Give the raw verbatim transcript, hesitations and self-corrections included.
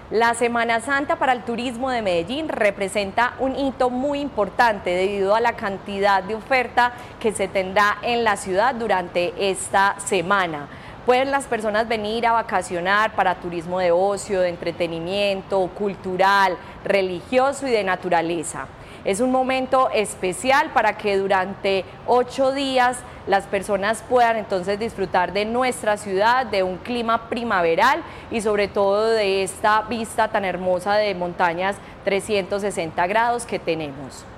La Semana Santa para el turismo de Medellín representa un hito muy importante debido a la cantidad de oferta que se tendrá en la ciudad durante esta semana. Pueden las personas venir a vacacionar para turismo de ocio, de entretenimiento, cultural, religioso y de naturaleza. Es un momento especial para que durante ocho días las personas puedan entonces disfrutar de nuestra ciudad, de un clima primaveral y sobre todo de esta vista tan hermosa de montañas trescientos sesenta grados que tenemos.